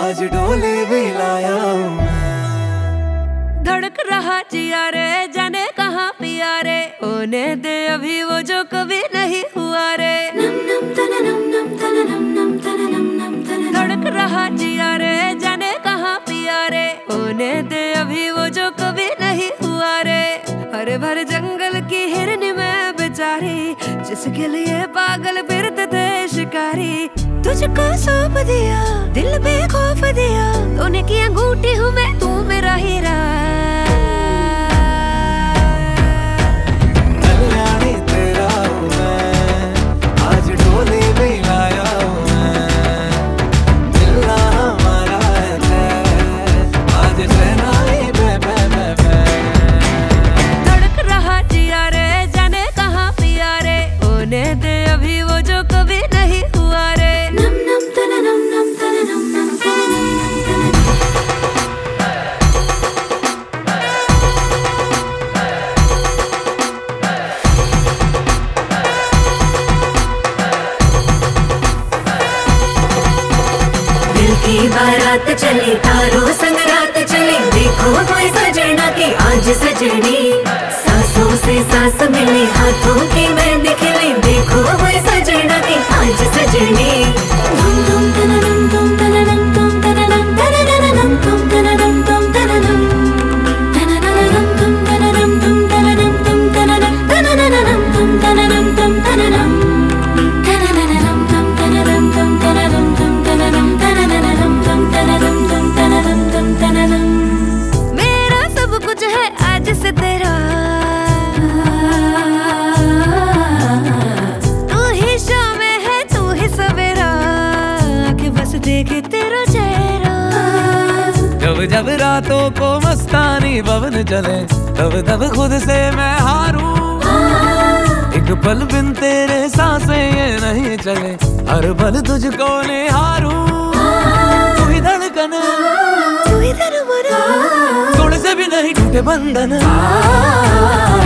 आज डोली भी लाया हूँ मैं। धड़क रहा जिया रे जाने कहाँ पिया रे, होने दे अभी वो जो कभी नहीं हुआ रे। धड़क रहा जिया रे जाने कहाँ पिया रे, होने दे अभी वो जो कभी नहीं हुआ रे। हरे भरे जंगल की हिरनी में बेचारी, जिसके लिए पागल फिरते थे शिकारी। तुझको सौंप दिया दिल बेखौफ दिया, सोने की अंगूठी हूँ मैं तू मेरा हीरा। कल्याणी तेरा हूँ मैं, आज डोली भी लाया हूँ मैं। मिलना हमारा है तय, आज रहना ही बे बे बे बे। धड़क रहा जिया रे जाने कहाँ पिया रे, होने दे अभी वो जो कभी नहीं हुआ रे। दिल की बारात चली तारों संग रात चली, देखो कोई सजना की आज सजनी। सांसों से सांस मिली हाथों की मेहंदी खिली, देखो कोई सजना की आज सजनी। धुम धुम तननम तुम तननम तुम तननम तननम तुम तननम तुम तननम तननम तुम तननम तुम तननम तुम तननम तननम तुम तननम तुम तननम मेरा सब कुछ है आज से तेरा, तू ही शाम है तू ही सवेरा, कि बस देखे तेरा चेहरा। जब जब रातों को मस्तानी पवन चले, तब तब खुद से मैं हारूं। एक पल बिन तेरे सांसें ये नहीं चले, हर पल तुझको निहारूं। तू ही धड़कन, तू ही धड़कन, थोड़े से भी नहीं टूटे बंधन।